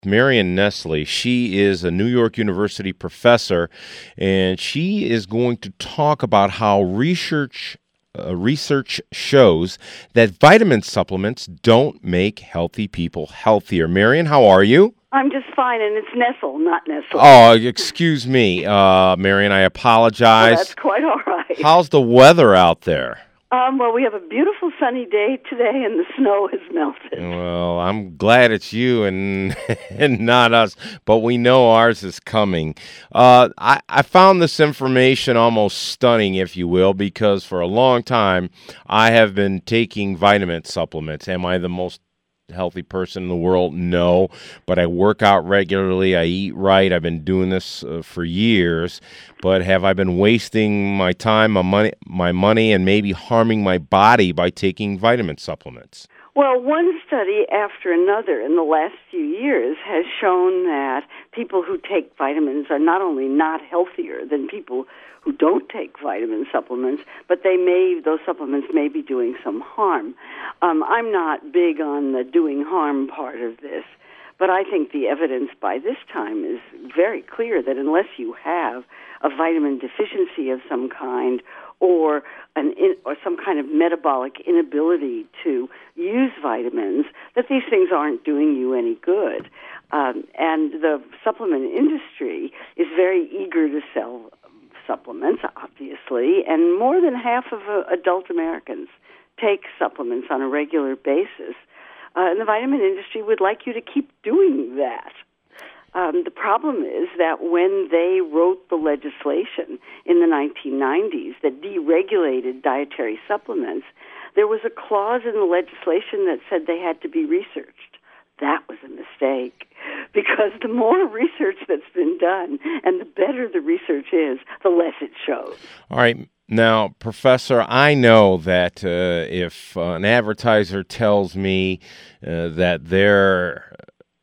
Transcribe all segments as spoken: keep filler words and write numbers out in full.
Marion Nestle. She is a New York University professor, and she is going to talk about how research uh, research shows that vitamin supplements don't make healthy people healthier. Marion, how are you? I'm just fine, and it's Nestle, not Nestle. Oh, excuse me, uh, Marion. I apologize. Oh, that's quite all right. How's the weather out there? Um, well, we have a beautiful sunny day today, and the snow has melted. Well, I'm glad it's you and and not us, but we know ours is coming. Uh, I, I found this information almost stunning, if you will, because for a long time I have been taking vitamin supplements. Am I the most healthy person in the world? No, but I work out regularly. I eat right. I've been doing this uh, for years. But have I been wasting my time, my money, my money, and maybe harming my body by taking vitamin supplements? Well, one study after another in the last few years has shown that people who take vitamins are not only not healthier than people who don't take vitamin supplements, but they may those supplements may be doing some harm. Um, I'm not big on the doing harm part of this, but I think the evidence by this time is very clear that unless you have a vitamin deficiency of some kind or an in, or some kind of metabolic inability to use vitamins, that these things aren't doing you any good. Um, and the supplement industry is very eager to sell supplements, obviously, and more than half of uh, adult Americans take supplements on a regular basis. Uh, and the vitamin industry would like you to keep doing that. Um, the problem is that when they wrote the legislation in the nineteen nineties that deregulated dietary supplements, there was a clause in the legislation that said they had to be researched. That was a mistake, because the more research that's been done and the better the research is, the less it shows. All right. Now, Professor, I know that uh, if uh, an advertiser tells me uh, that their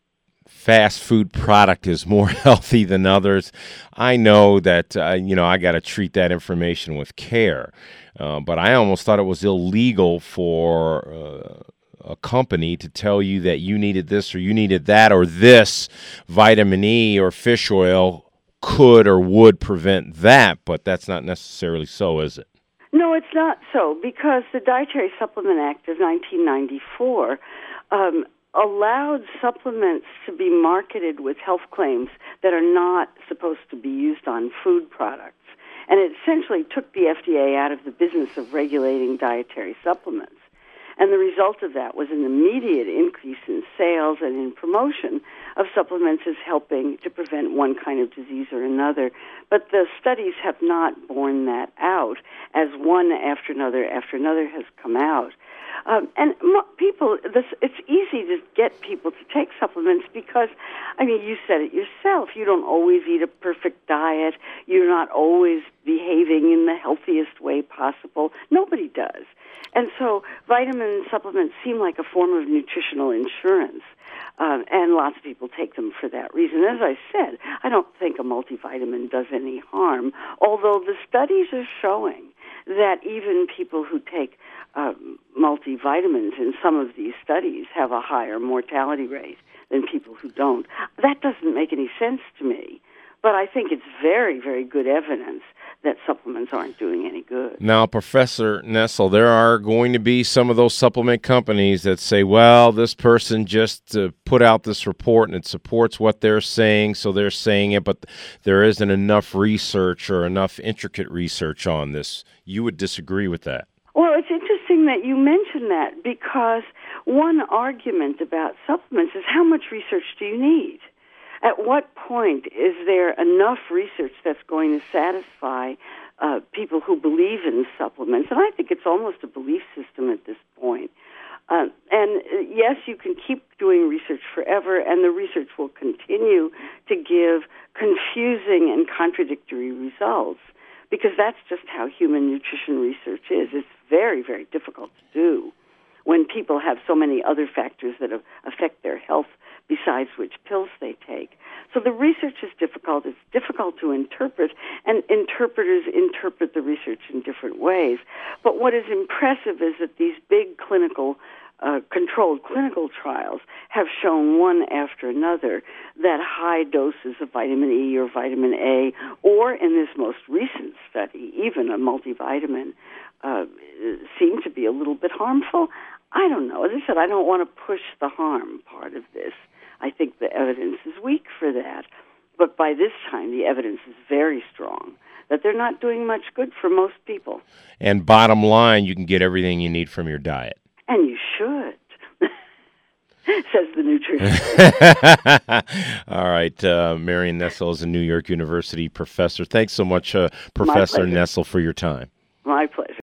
fast food product is more healthy than others, I know that, uh, you know, I got to treat that information with care. Uh, but I almost thought it was illegal for uh, a company to tell you that you needed this or you needed that or this vitamin E or fish oil could or would prevent that, but that's not necessarily so, is it? No, it's not so, because the Dietary Supplement Act of nineteen ninety-four um, allowed supplements to be marketed with health claims that are not supposed to be used on food products. And it essentially took the F D A out of the business of regulating dietary supplements. And the result of that was an immediate increase in sales and in promotion of supplements as helping to prevent one kind of disease or another. But the studies have not borne that out as one after another after another has come out. Um, and mo- people, this, it's easy to get people to take supplements because, I mean, you said it yourself. You don't always eat a perfect diet. You're not always behaving in the healthiest way possible. Nobody does. And so vitamin supplements seem like a form of nutritional insurance, uh, and lots of people take them for that reason. As I said, I don't think a multivitamin does any harm, although the studies are showing that even people who take uh, multivitamins in some of these studies have a higher mortality rate than people who don't. That doesn't make any sense to me, but I think it's very, very good evidence that supplements aren't doing any good. Now, Professor Nestle, there are going to be some of those supplement companies that say, well, this person just uh, put out this report and it supports what they're saying, so they're saying it, but there isn't enough research or enough intricate research on this. You would disagree with that? Well, it's interesting that you mention that, because one argument about supplements is how much research do you need? At what point is there enough research that's going to satisfy uh, people who believe in supplements? And I think it's almost a belief system at this point. Uh, and uh, yes, you can keep doing research forever, and the research will continue to give confusing and contradictory results, because that's just how human nutrition research is. It's very, very difficult to do when people have so many other factors that affect their health besides which pills they take. So the research is difficult. It's difficult to interpret, and interpreters interpret the research in different ways. But what is impressive is that these big clinical uh, controlled clinical trials have shown one after another that high doses of vitamin E or vitamin A, or in this most recent study, even a multivitamin, uh, seem to be a little bit harmful. I don't know. As I said, I don't want to push the harm part of this. I think the evidence is weak for that. But by this time, the evidence is very strong that they're not doing much good for most people. And bottom line, you can get everything you need from your diet. And you should, says the nutritionist. All right. Uh, Marion Nestle is a New York University professor. Thanks so much, uh, Professor Nestle, for your time. My pleasure.